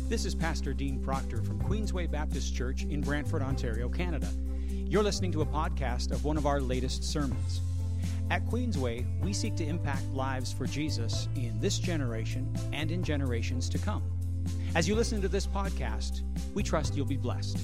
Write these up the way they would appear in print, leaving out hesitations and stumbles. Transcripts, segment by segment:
This is Pastor Dean Proctor from Queensway Baptist Church in Brantford, Ontario, Canada. You're listening to a podcast of one of our latest sermons. At Queensway, we seek to impact lives for Jesus in this generation and in generations to come. As you listen to this podcast, we trust you'll be blessed.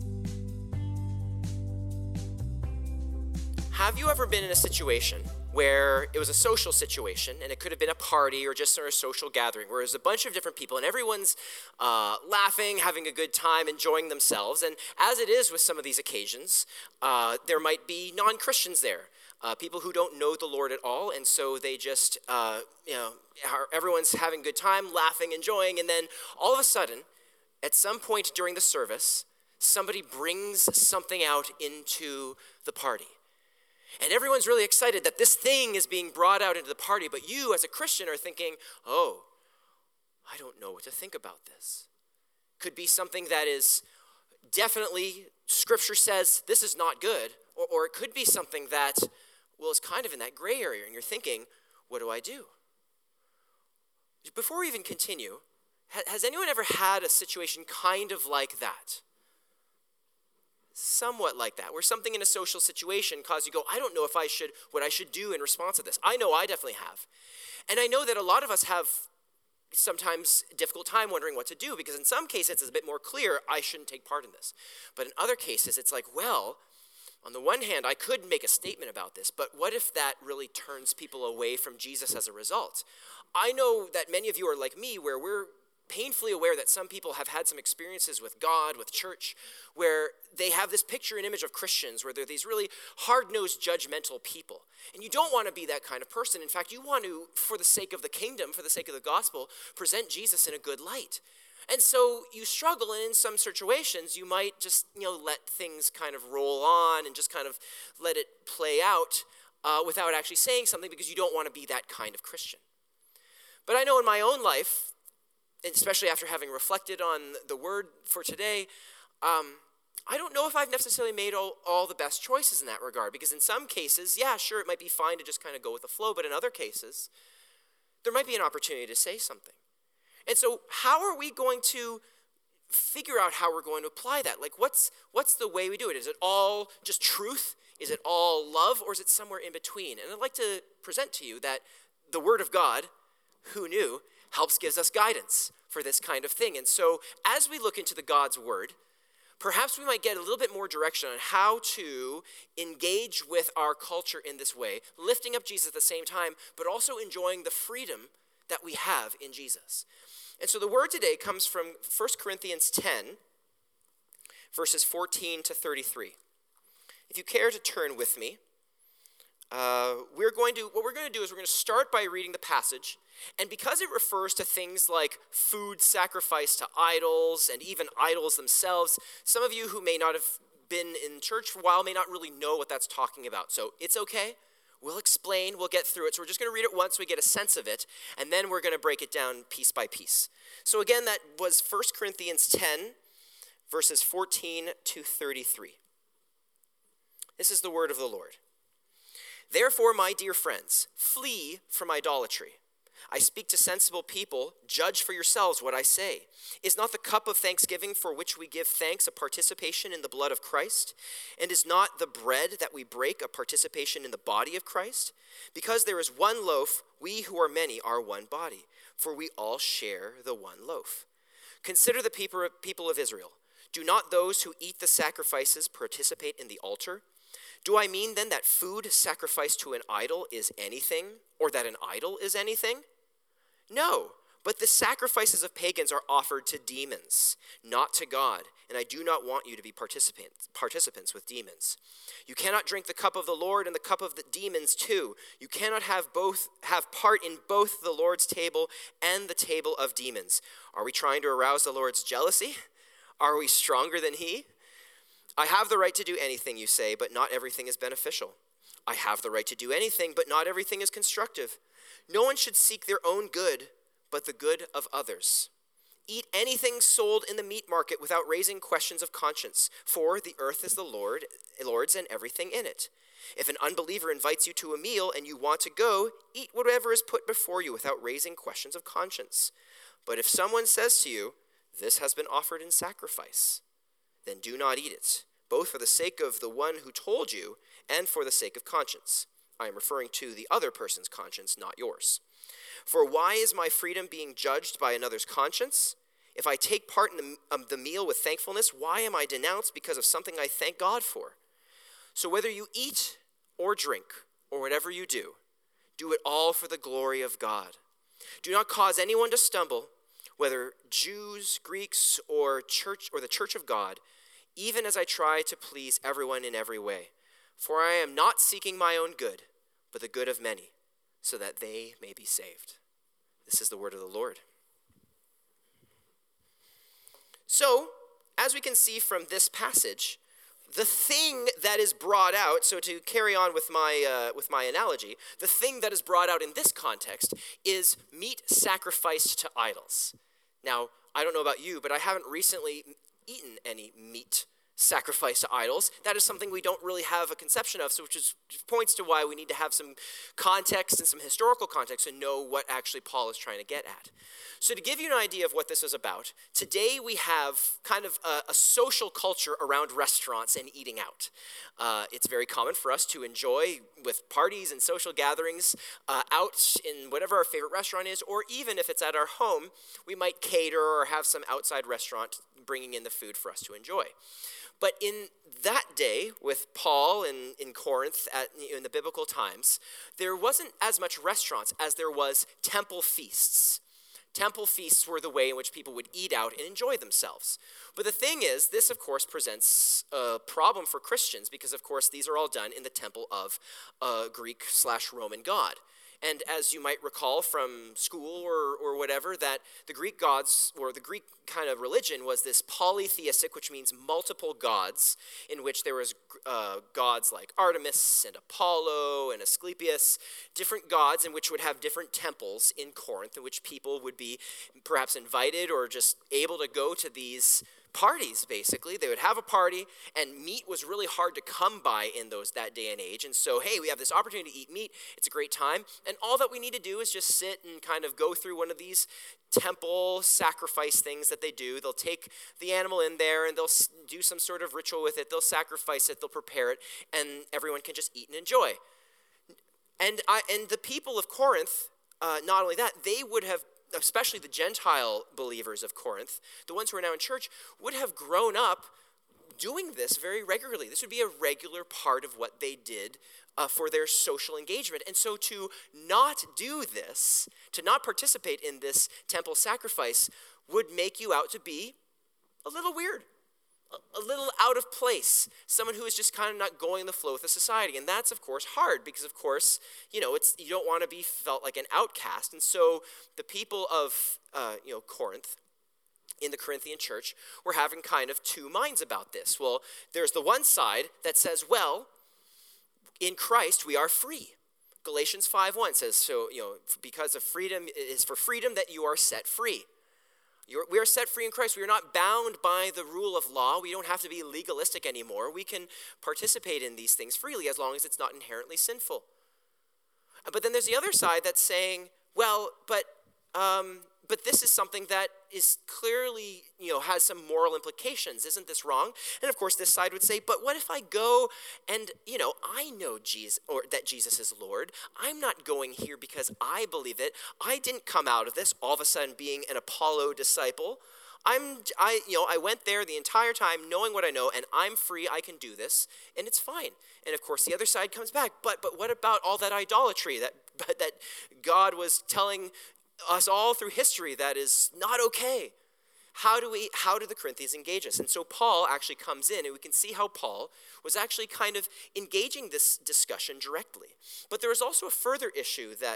Have you ever been in a situation where it was a social situation, and it could have been a party or just sort of social gathering, where there's a bunch of different people and everyone's laughing, having a good time, enjoying themselves? And as it is with some of these occasions, there might be non-Christians there, people who don't know the Lord at all, and so they just, everyone's having a good time, laughing, enjoying, and then all of a sudden, at some point during the service, somebody brings something out into the party. And everyone's really excited that this thing is being brought out into the party, but you as a Christian are thinking, oh, I don't know what to think about this. Could be something that is definitely, Scripture says this is not good, or it could be something that, well, is kind of in that gray area, and you're thinking, what do I do? Before we even continue, has anyone ever had a situation kind of like that? Somewhat like that, where something in a social situation caused you to go, I don't know what I should do in response to this. I know I definitely have. And I know that a lot of us have sometimes a difficult time wondering what to do, because in some cases it's a bit more clear, I shouldn't take part in this. But in other cases it's like, well, on the one hand, I could make a statement about this, but what if that really turns people away from Jesus as a result? I know that many of you are like me, where we're painfully aware that some people have had some experiences with God, with church, where they have this picture and image of Christians, where they're these really hard-nosed, judgmental people. And you don't want to be that kind of person. In fact, you want to, for the sake of the kingdom, for the sake of the gospel, present Jesus in a good light. And so you struggle, and in some situations, you might just, let things kind of roll on and just kind of let it play out without actually saying something, because you don't want to be that kind of Christian. But I know in my own life, especially after having reflected on the word for today, I don't know if I've necessarily made all the best choices in that regard, because in some cases, yeah, sure, it might be fine to just kind of go with the flow, but in other cases, there might be an opportunity to say something. And so how are we going to figure out how we're going to apply that? Like, what's the way we do it? Is it all just truth? Is it all love? Or is it somewhere in between? And I'd like to present to you that the Word of God, who knew, gives us guidance for this kind of thing. And so as we look into the God's Word, perhaps we might get a little bit more direction on how to engage with our culture in this way, lifting up Jesus at the same time, but also enjoying the freedom that we have in Jesus. And so the word today comes from 1 Corinthians 10, verses 14 to 33. If you care to turn with me, what we're going to do is we're going to start by reading the passage. And because it refers to things like food sacrificed to idols and even idols themselves, some of you who may not have been in church for a while may not really know what that's talking about. So it's okay. We'll explain. We'll get through it. So we're just going to read it once so we get a sense of it, and then we're going to break it down piece by piece. So again, that was 1 Corinthians 10, verses 14 to 33. This is the word of the Lord. Therefore, my dear friends, flee from idolatry. I speak to sensible people. Judge for yourselves what I say. Is not the cup of thanksgiving for which we give thanks a participation in the blood of Christ? And is not the bread that we break a participation in the body of Christ? Because there is one loaf, we who are many are one body, for we all share the one loaf. Consider the people of Israel. Do not those who eat the sacrifices participate in the altar? Do I mean then that food sacrificed to an idol is anything, or that an idol is anything? No, but the sacrifices of pagans are offered to demons, not to God, and I do not want you to be participants with demons. You cannot drink the cup of the Lord and the cup of the demons too. You cannot have part in both the Lord's table and the table of demons. Are we trying to arouse the Lord's jealousy? Are we stronger than he? I have the right to do anything, you say, but not everything is beneficial. I have the right to do anything, but not everything is constructive. No one should seek their own good, but the good of others. Eat anything sold in the meat market without raising questions of conscience, for the earth is the Lord's and everything in it. If an unbeliever invites you to a meal and you want to go, eat whatever is put before you without raising questions of conscience. But if someone says to you, This has been offered in sacrifice. Then do not eat it, both for the sake of the one who told you and for the sake of conscience. I am referring to the other person's conscience, not yours. For why is my freedom being judged by another's conscience? If I take part in the meal with thankfulness, why am I denounced because of something I thank God for? So whether you eat or drink or whatever you do it all for the glory of God. Do not cause anyone to stumble, whether Jews, Greeks, or the church of God, even as I try to please everyone in every way. For I am not seeking my own good, but the good of many, so that they may be saved. This is the word of the Lord. So, as we can see from this passage, the thing that is brought out, so to carry on with my analogy, the thing that is brought out in this context is meat sacrificed to idols. Now, I don't know about you, but I haven't recently eaten any meat sacrificed to idols. That is something we don't really have a conception of, so which points to why we need to have some context and some historical context to know what actually Paul is trying to get at. So to give you an idea of what this is about, today we have kind of a social culture around restaurants and eating out. It's very common for us to enjoy with parties and social gatherings out in whatever our favorite restaurant is, or even if it's at our home, we might cater or have some outside restaurant bringing in the food for us to enjoy. But in that day, with Paul in Corinth in the biblical times, there wasn't as much restaurants as there was temple feasts. Temple feasts were the way in which people would eat out and enjoy themselves. But the thing is, this of course presents a problem for Christians because of course these are all done in the temple of a Greek/Roman god. And as you might recall from school or whatever, that the Greek gods, or the Greek kind of religion, was this polytheistic, which means multiple gods, in which there was gods like Artemis and Apollo and Asclepius, different gods in which would have different temples in Corinth, in which people would be perhaps invited or just able to go to these parties, basically. They would have a party, and meat was really hard to come by in that day and age. And so, hey, we have this opportunity to eat meat. It's a great time. And all that we need to do is just sit and kind of go through one of these temple sacrifice things that they do. They'll take the animal in there, and they'll do some sort of ritual with it. They'll sacrifice it. They'll prepare it, and everyone can just eat and enjoy. And the people of Corinth, not only that, they would have, especially the Gentile believers of Corinth, the ones who are now in church, would have grown up doing this very regularly. This would be a regular part of what they did for their social engagement. And so to not do this, to not participate in this temple sacrifice, would make you out to be a little weird, a little out of place, someone who is just kind of not going the flow with the society. And that's, of course, hard because, of course, you don't want to be felt like an outcast. And so the people of, Corinth, in the Corinthian church, were having kind of two minds about this. Well, there's the one side that says, well, in Christ we are free. Galatians 5:1 says, so, because of freedom, it is for freedom that you are set free. We are set free in Christ. We are not bound by the rule of law. We don't have to be legalistic anymore. We can participate in these things freely as long as it's not inherently sinful. But then there's the other side that's saying, well, but this is something that is clearly, has some moral implications. Isn't this wrong? And of course, this side would say, but what if I go and, I know Jesus, or that Jesus is Lord. I'm not going here because I believe it. I didn't come out of this all of a sudden being an Apollo disciple. I went there the entire time knowing what I know, and I'm free. I can do this, and it's fine. And of course, the other side comes back. But what about all that idolatry that God was telling us all through history that is not okay? How do the Corinthians engage us? And so Paul actually comes in, and we can see how Paul was actually kind of engaging this discussion directly. But there is also a further issue that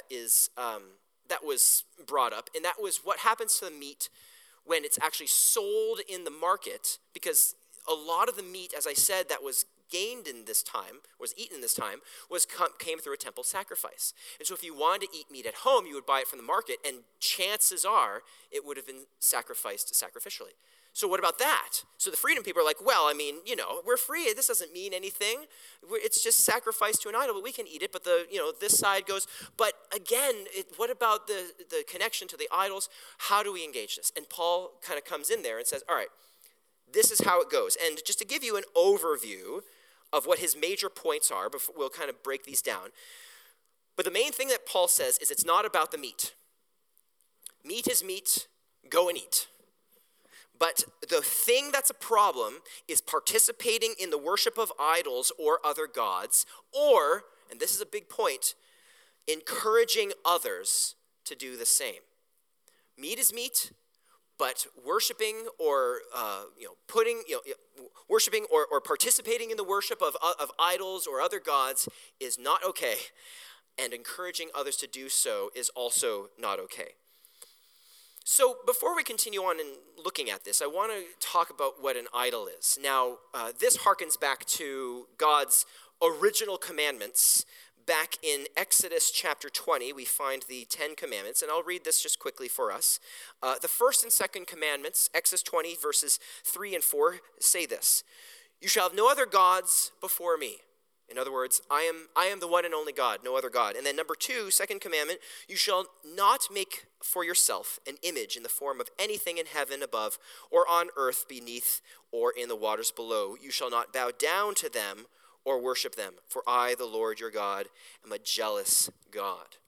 was brought up, and that was what happens to the meat when it's actually sold in the market, because a lot of the meat, as I said, that was gained in this time, was eaten in this time, came through a temple sacrifice. And so if you wanted to eat meat at home, you would buy it from the market, and chances are it would have been sacrificed sacrificially. So what about that? So the freedom people are like, well, I mean, we're free. This doesn't mean anything. It's just sacrifice to an idol, but we can eat it. But this side goes, but again, what about the connection to the idols? How do we engage this? And Paul kind of comes in there and says, all right, this is how it goes. And just to give you an overview of what his major points are, before we'll kind of break these down. But the main thing that Paul says is it's not about the meat. Meat is meat, go and eat. But the thing that's a problem is participating in the worship of idols or other gods, or, and this is a big point, encouraging others to do the same. Meat is meat, but worshiping or worshiping or participating in the worship of idols or other gods is not okay, and encouraging others to do so is also not okay. So before we continue on in looking at this, I want to talk about what an idol is. Now, this harkens back to God's original commandments. Back in Exodus chapter 20, we find the 10 commandments, and I'll read this just quickly for us. The first and second commandments, Exodus 20, verses 3 and 4, say this: "You shall have no other gods before me." In other words, I am the one and only God, no other God. And then number 2, second commandment, "You shall not make for yourself an image in the form of anything in heaven above, or on earth beneath, or in the waters below. You shall not bow down to them or worship them, for I, the Lord your God, am a jealous God."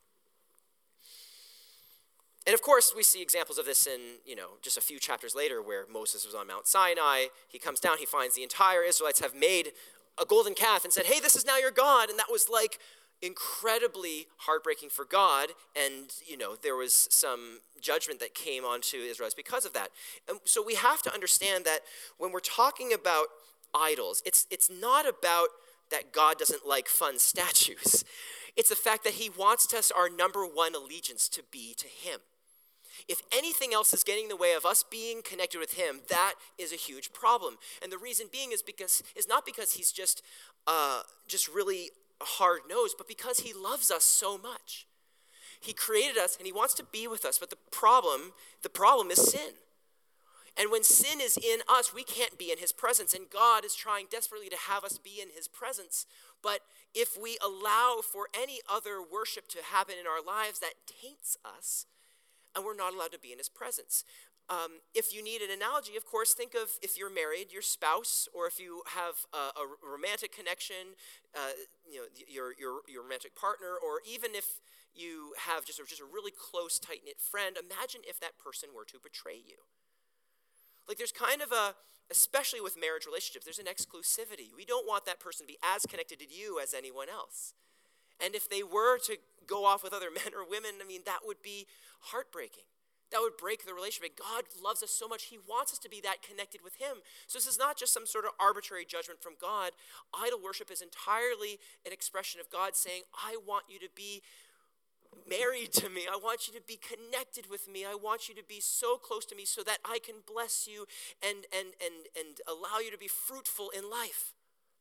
And of course, we see examples of this in, just a few chapters later, where Moses was on Mount Sinai. He comes down, he finds the entire Israelites have made a golden calf and said, hey, this is now your God. And that was like incredibly heartbreaking for God. And, there was some judgment that came onto Israelites because of that. And so we have to understand that when we're talking about idols, it's not about that God doesn't like fun statues. It's the fact that he wants us, our number one allegiance, to be to him. If anything else is getting in the way of us being connected with him, that is a huge problem. And the reason being is not because he's just really hard-nosed, but because he loves us so much. He created us and he wants to be with us, but the problem is sin. And when sin is in us, we can't be in his presence. And God is trying desperately to have us be in his presence. But if we allow for any other worship to happen in our lives, that taints us, and we're not allowed to be in his presence. If you need an analogy, of course, think of if you're married, your spouse, or if you have a romantic connection, your romantic partner, or even if you have just a really close, tight-knit friend. Imagine if that person were to betray you. Like there's kind of especially with marriage relationships, there's an exclusivity. We don't want that person to be as connected to you as anyone else. And if they were to go off with other men or women, that would be heartbreaking. That would break the relationship. God loves us so much, he wants us to be that connected with him. So this is not just some sort of arbitrary judgment from God. Idol worship is entirely an expression of God saying, I want you to be married to me. I want you to be connected with me. I want you to be so close to me so that I can bless you and allow you to be fruitful in life.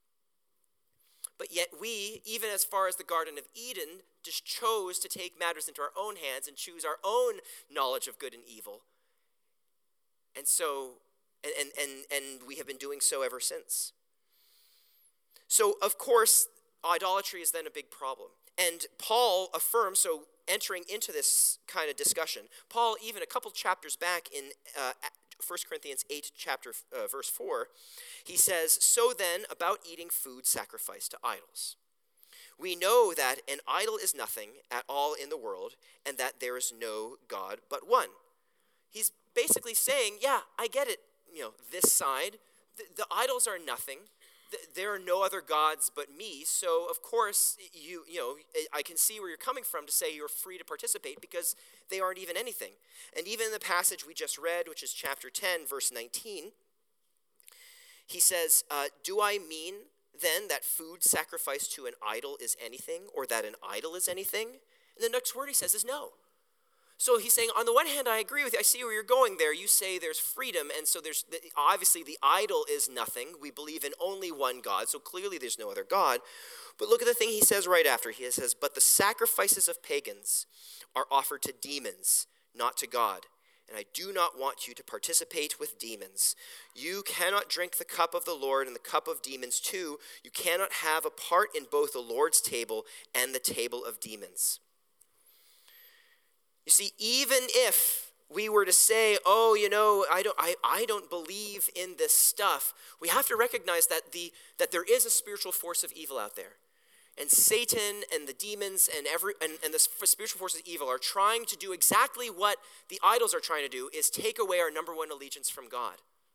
But yet we, even as far as the Garden of Eden, just chose to take matters into our own hands and choose our own knowledge of good and evil. And so, and we have been doing so ever since. So, of course, idolatry is then a big problem. And Paul affirms, so entering into this kind of discussion, Paul, even a couple chapters back in 1 Corinthians 8, verse 4, he says, "So then, about eating food sacrificed to idols. We know that an idol is nothing at all in the world, and that there is no God but one." He's basically saying, yeah, I get it, this side. The idols are nothing. There are no other gods but me. So, of course, I can see where you're coming from to say you're free to participate because they aren't even anything. And even in the passage we just read, which is chapter 10, verse 19, he says, "Do I mean then that food sacrificed to an idol is anything, or that an idol is anything?" And the next word he says is no. So he's saying, on the one hand, I agree with you. I see where you're going there. You say there's freedom, and so there's obviously the idol is nothing. We believe in only one God, so clearly there's no other God. But look at the thing he says right after. He says, "But the sacrifices of pagans are offered to demons, not to God. and I do not want you to participate with demons. You cannot drink the cup of the Lord and the cup of demons too. You cannot have a part in both the Lord's table and the table of demons. You see, even if we were to say, oh, I don't believe in this stuff, we have to recognize that there is a spiritual force of evil out there. And Satan and the demons and the spiritual forces of evil are trying to do exactly what the idols are trying to do, is take away our number one allegiance from God.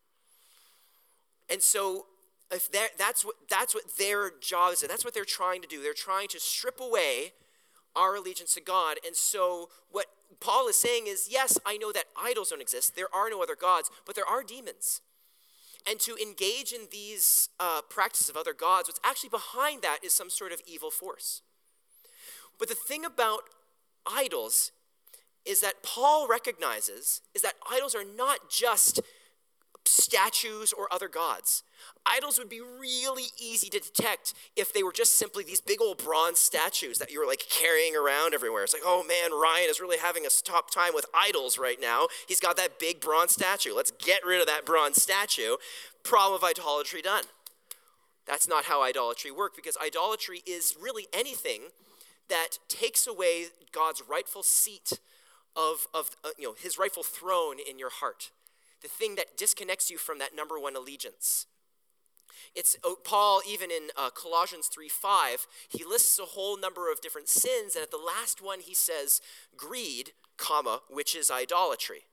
And so if that's what their job is, that's what they're trying to do. They're trying to strip away our allegiance to God. And so what Paul is saying is, yes, I know that idols don't exist. There are no other gods, but there are demons. And to engage in these practices of other gods, what's actually behind that is some sort of evil force. But the thing about idols is that Paul recognizes is that idols are not just statues or other gods. Idols would be really easy to detect if they were just simply these big old bronze statues that you were like carrying around everywhere. It's like, oh man, Ryan is really having a top time with idols right now. He's got that big bronze statue. Let's get rid of that bronze statue. Problem of idolatry done. That's not how idolatry works, because idolatry is really anything that takes away God's rightful seat of his rightful throne in your heart. The thing that disconnects you from that number one allegiance. It's Paul, even in Colossians 3:5, he lists a whole number of different sins, and at the last one he says, greed, which is idolatry.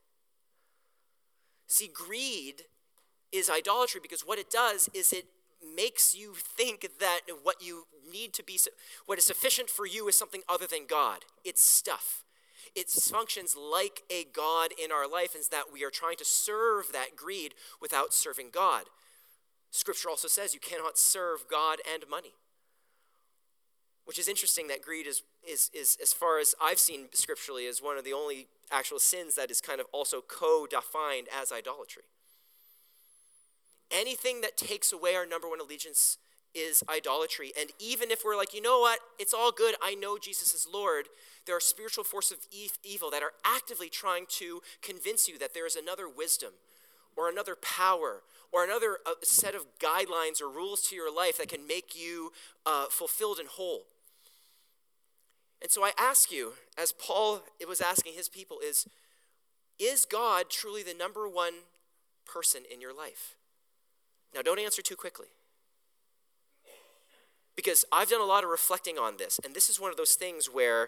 See, greed is idolatry because what it does is it makes you think that what is sufficient for you is something other than God. It's stuff. It functions like a god in our life, is that we are trying to serve that greed without serving God. Scripture also says you cannot serve God and money, which is interesting that greed is as far as I've seen scripturally, is one of the only actual sins that is kind of also co-defined as idolatry. Anything that takes away our number one allegiance is idolatry. And even if we're like, you know what, it's all good, I know Jesus is Lord, there are spiritual forces of evil that are actively trying to convince you that there is another wisdom or another power or another set of guidelines or rules to your life that can make you fulfilled and whole. And so I ask you, as Paul was asking his people, is God truly the number one person in your life? Now, don't answer too quickly. Because I've done a lot of reflecting on this, and this is one of those things where,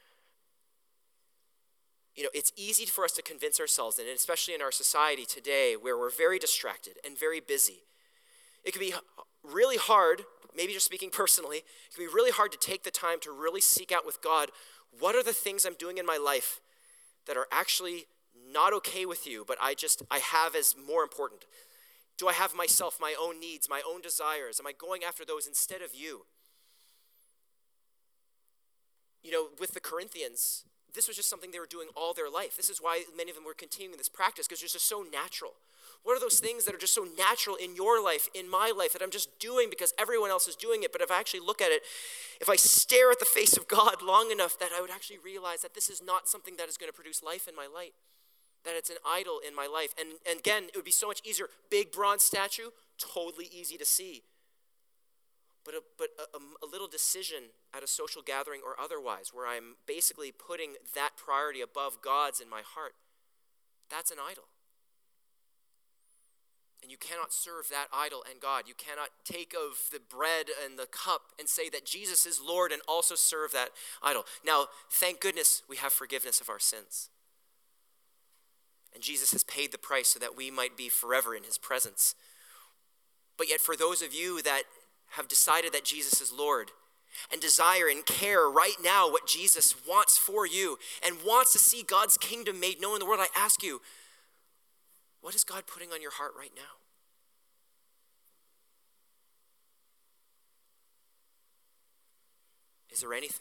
it's easy for us to convince ourselves, and especially in our society today, where we're very distracted and very busy. It can be really hard, maybe just speaking personally, it can be really hard to take the time to really seek out with God, what are the things I'm doing in my life that are actually not okay with you, but I have as more important? Do I have myself, my own needs, my own desires? Am I going after those instead of you? With the Corinthians, this was just something they were doing all their life. This is why many of them were continuing this practice, because it's just so natural. What are those things that are just so natural in your life, in my life, that I'm just doing because everyone else is doing it? But if I actually look at it, if I stare at the face of God long enough, that I would actually realize that this is not something that is going to produce life in my life. That it's an idol in my life. And again, it would be so much easier. Big bronze statue, totally easy to see. But a little decision at a social gathering or otherwise, where I'm basically putting that priority above God's in my heart, that's an idol. And you cannot serve that idol and God. You cannot take of the bread and the cup and say that Jesus is Lord and also serve that idol. Now, thank goodness we have forgiveness of our sins. And Jesus has paid the price so that we might be forever in his presence. But yet for those of you that have decided that Jesus is Lord and desire and care right now what Jesus wants for you and wants to see God's kingdom made known in the world, I ask you, what is God putting on your heart right now? Is there anything?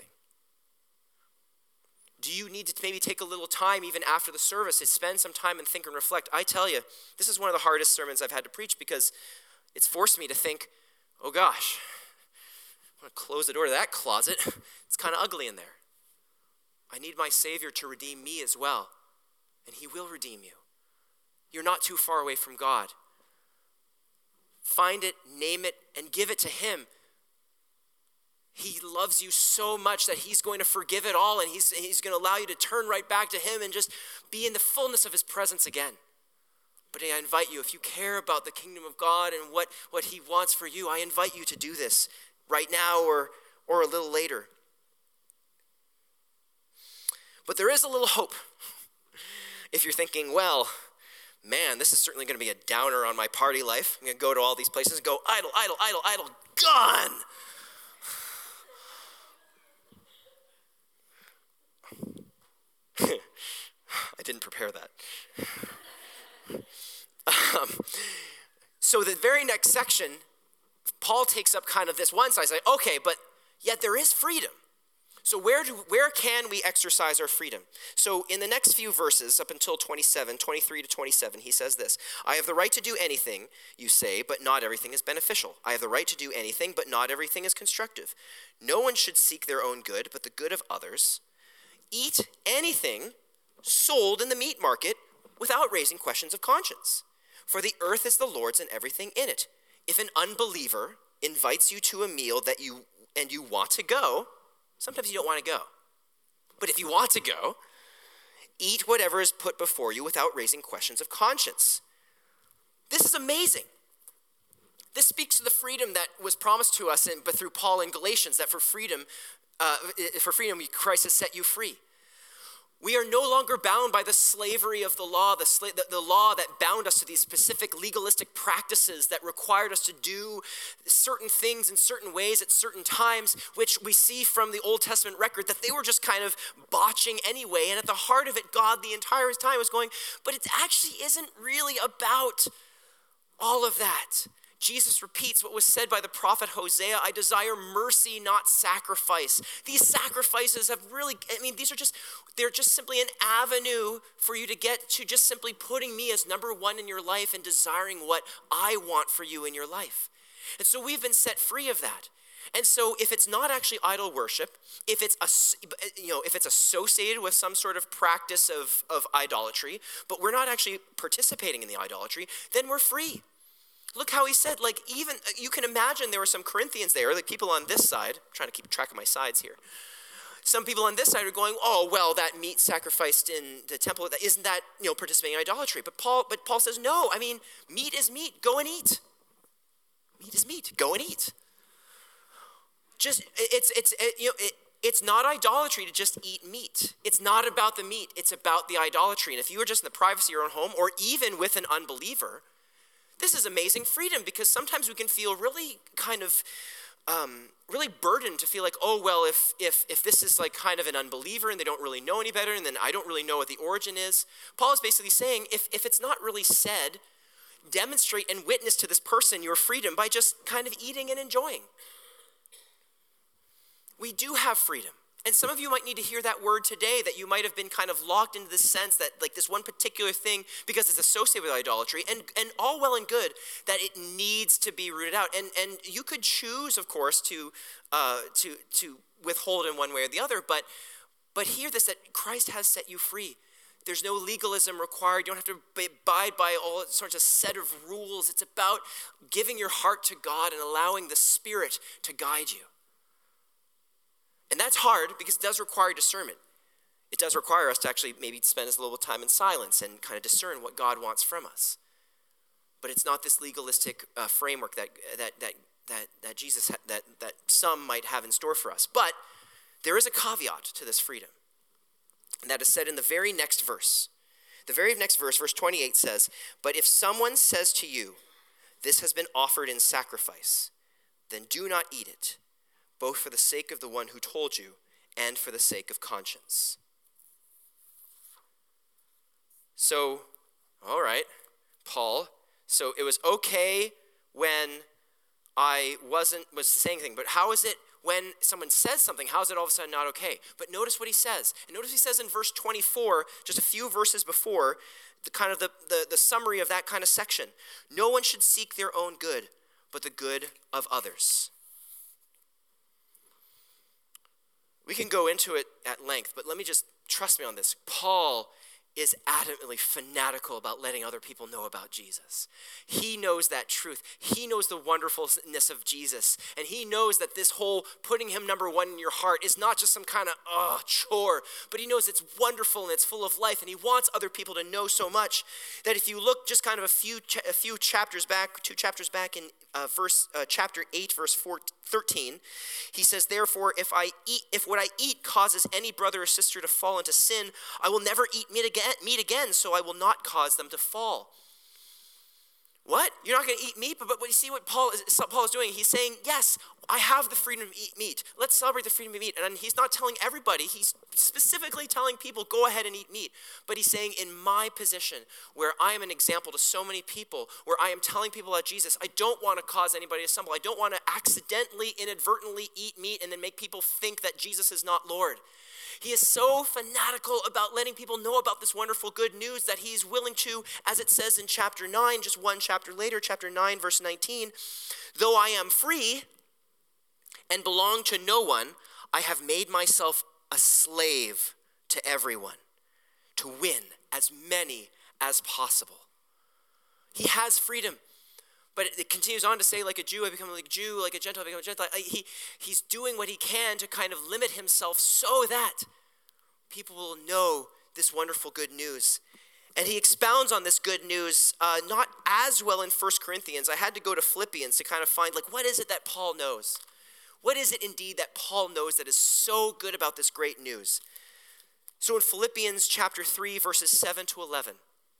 Do you need to maybe take a little time even after the service to spend some time and think and reflect? I tell you, this is one of the hardest sermons I've had to preach because it's forced me to think, oh gosh, I'm going to close the door to that closet. It's kind of ugly in there. I need my Savior to redeem me as well. and he will redeem you. You're not too far away from God. Find it, name it, and give it to him. He loves you so much that he's going to forgive it all, and he's going to allow you to turn right back to him and just be in the fullness of his presence again. But I invite you, if you care about the kingdom of God and what he wants for you, I invite you to do this right now or a little later. But there is a little hope. If you're thinking, well, man, this is certainly going to be a downer on my party life. I'm going to go to all these places and go, idle, idle, idle, idle, gone. I didn't prepare that. So the very next section, Paul takes up kind of this one side. He's like, okay, but yet there is freedom. So where can we exercise our freedom? So in the next few verses, up until 23 to 27, he says this: I have the right to do anything, you say, but not everything is beneficial. I have the right to do anything, but not everything is constructive. No one should seek their own good, but the good of others. Eat anything sold in the meat market without raising questions of conscience. For the earth is the Lord's and everything in it. If an unbeliever invites you to a meal you want to go, sometimes you don't want to go. But if you want to go, eat whatever is put before you without raising questions of conscience. This is amazing. This speaks to the freedom that was promised to us but through Paul in Galatians, that for freedom, Christ has set you free. We are no longer bound by the slavery of the law, the law that bound us to these specific legalistic practices that required us to do certain things in certain ways at certain times, which we see from the Old Testament record that they were just kind of botching anyway. And at the heart of it, God the entire time was going, but it actually isn't really about all of that. Jesus repeats what was said by the prophet Hosea: I desire mercy, not sacrifice. These sacrifices have really, they're just simply an avenue for you to get to just simply putting me as number one in your life and desiring what I want for you in your life. And so we've been set free of that. And so if it's not actually idol worship, if it's associated with some sort of practice of idolatry, but we're not actually participating in the idolatry, then we're free. Look how he said, even, you can imagine there were some Corinthians there, people on this side, I'm trying to keep track of my sides here. Some people on this side are going, oh, well, that meat sacrificed in the temple, isn't that, participating in idolatry? But Paul says, no, meat is meat, go and eat. Meat is meat, go and eat. It's not idolatry to just eat meat. It's not about the meat, it's about the idolatry. And if you are just in the privacy of your own home, or even with an unbeliever, this is amazing freedom, because sometimes we can feel really kind of really burdened to feel like, oh, well, if this is kind of an unbeliever and they don't really know any better, and then I don't really know what the origin is. Paul is basically saying, if it's not really said, demonstrate and witness to this person your freedom by just kind of eating and enjoying. We do have freedom. And some of you might need to hear that word today, that you might have been kind of locked into this sense that this one particular thing, because it's associated with idolatry, and all well and good, that it needs to be rooted out. And you could choose, of course, to withhold in one way or the other, but hear this, that Christ has set you free. There's no legalism required. You don't have to abide by all sorts of set of rules. It's about giving your heart to God and allowing the Spirit to guide you. And that's hard, because it does require discernment. It does require us to actually maybe spend a little time in silence and kind of discern what God wants from us. But it's not this legalistic framework that Jesus that some might have in store for us. But there is a caveat to this freedom, and that is said in the very next verse. The very next verse, verse 28 says, "But if someone says to you, 'This has been offered in sacrifice,' then do not eat it, both for the sake of the one who told you and for the sake of conscience." So, all right, Paul, so it was okay when I was saying anything, but how is it when someone says something, how is it all of a sudden not okay? But notice what he says. And notice he says in verse 24, just a few verses before, the summary of that kind of section. No one should seek their own good, but the good of others. We can go into it at length, but let me just trust me on this. Paul is adamantly fanatical about letting other people know about Jesus. He knows that truth. He knows the wonderfulness of Jesus. And he knows that this whole putting him number one in your heart is not just some kind of chore, but he knows it's wonderful and it's full of life. And he wants other people to know so much that if you look just kind of a few chapters back, 2 chapters back in chapter 8, verse 13, he says, therefore, if what I eat causes any brother or sister to fall into sin, I will never eat meat again, so I will not cause them to fall. What? You're not going to eat meat? But you see what Paul is doing? He's saying, yes, I have the freedom to eat meat. Let's celebrate the freedom of meat. And he's not telling everybody. He's specifically telling people, go ahead and eat meat. But he's saying, in my position, where I am an example to so many people, where I am telling people about Jesus, I don't want to cause anybody to stumble. I don't want to accidentally, inadvertently eat meat and then make people think that Jesus is not Lord. He is so fanatical about letting people know about this wonderful good news that he's willing to, as it says in chapter 9, just one chapter later, chapter 9, verse 19, though I am free and belong to no one, I have made myself a slave to everyone to win as many as possible. He has freedom. But it continues on to say, like a Jew, I become like a Jew, like a Gentile, I become a Gentile. He's doing what he can to kind of limit himself so that people will know this wonderful good news. And he expounds on this good news, not as well in 1 Corinthians. I had to go to Philippians to kind of find, like, what is it that Paul knows? What is it indeed that Paul knows that is so good about this great news? So in Philippians chapter 3, verses 7 to 11,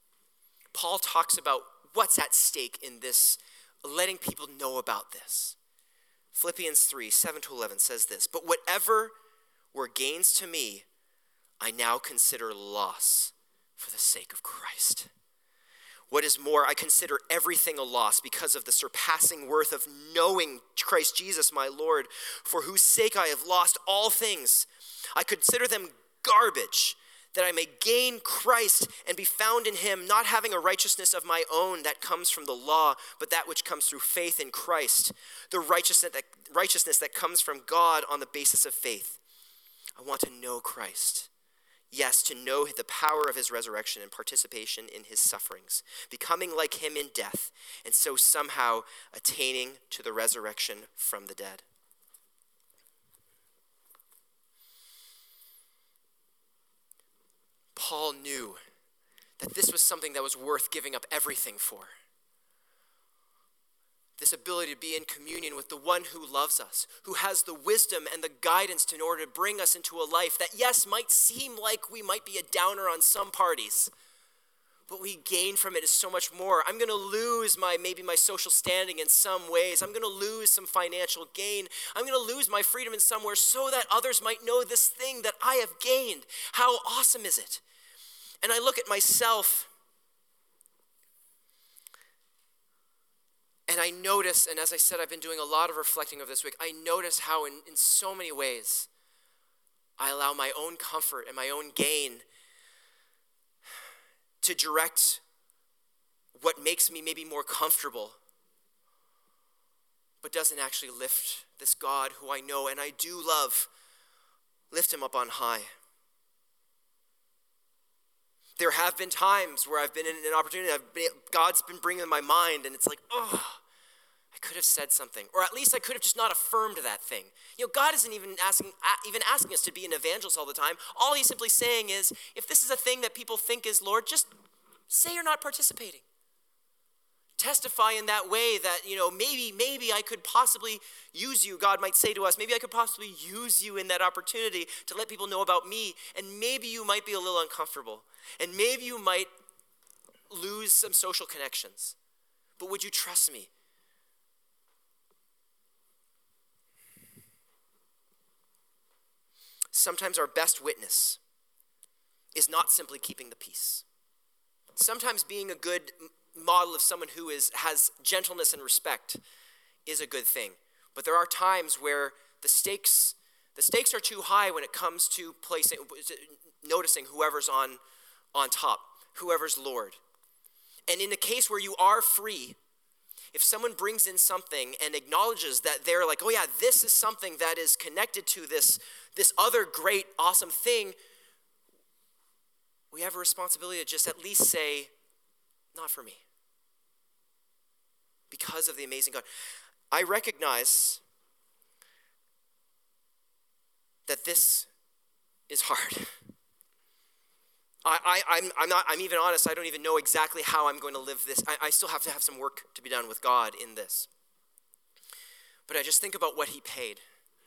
Paul talks about what's at stake in this, letting people know about this. Philippians 3, 7 to 11 says this, but whatever were gains to me, I now consider loss for the sake of Christ. What is more, I consider everything a loss because of the surpassing worth of knowing Christ Jesus my Lord, for whose sake I have lost all things. I consider them garbage, that I may gain Christ and be found in him, not having a righteousness of my own that comes from the law, but that which comes through faith in Christ, the righteousness that comes from God on the basis of faith. I want to know Christ. Yes, to know the power of his resurrection and participation in his sufferings, becoming like him in death, and so somehow attaining to the resurrection from the dead. Paul knew that this was something that was worth giving up everything for. This ability to be in communion with the one who loves us, who has the wisdom and the guidance in order to bring us into a life that, yes, might seem like we might be a downer on some parties, but we gain from it is so much more. I'm going to lose maybe my social standing in some ways. I'm going to lose some financial gain. I'm going to lose my freedom in somewhere so that others might know this thing that I have gained. How awesome is it? And I look at myself and I notice, and as I said, I've been doing a lot of reflecting over this week, I notice how in so many ways I allow my own comfort and my own gain to direct what makes me maybe more comfortable, but doesn't actually lift this God who I know and I do love, lift him up on high. There have been times where I've been in an opportunity, God's been bringing my mind, and it's like, I could have said something, or at least I could have just not affirmed that thing. God isn't even asking us to be an evangelist all the time. All he's simply saying is, if this is a thing that people think is Lord, just say you're not participating. Testify in that way that, maybe I could possibly use you. God might say to us, maybe I could possibly use you in that opportunity to let people know about me, and maybe you might be a little uncomfortable. And maybe you might lose some social connections. But would you trust me? Sometimes our best witness is not simply keeping the peace. Sometimes being a good model of someone who has gentleness and respect is a good thing. But there are times where the stakes are too high when it comes to noticing whoever's on top, whoever's Lord. And in a case where you are free, if someone brings in something and acknowledges that they're like, oh yeah, this is something that is connected to this other great, awesome thing, we have a responsibility to just at least say, not for me. Because of the amazing God. I recognize that this is hard. I'm even honest, I don't even know exactly how I'm going to live this. I still have to have some work to be done with God in this. But I just think about what he paid.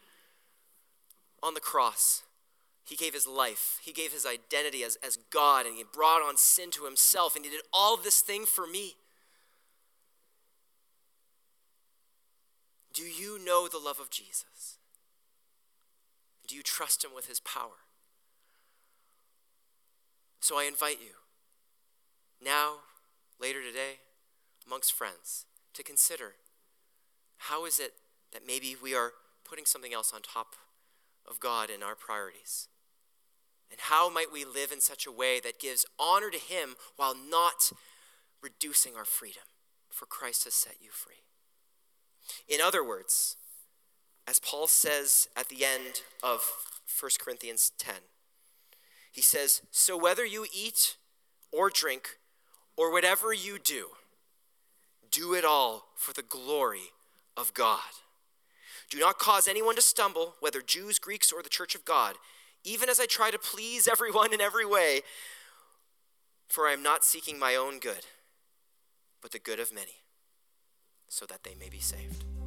On the cross, he gave his life. He gave his identity as God, and he brought on sin to himself, and he did all this thing for me. Do you know the love of Jesus? Do you trust him with his power? So I invite you, now, later today, amongst friends, to consider how is it that maybe we are putting something else on top of God in our priorities? And how might we live in such a way that gives honor to him while not reducing our freedom? For Christ has set you free. In other words, as Paul says at the end of 1 Corinthians 10, he says, so whether you eat or drink or whatever you do, do it all for the glory of God. Do not cause anyone to stumble, whether Jews, Greeks, or the church of God, even as I try to please everyone in every way, for I am not seeking my own good, but the good of many, so that they may be saved.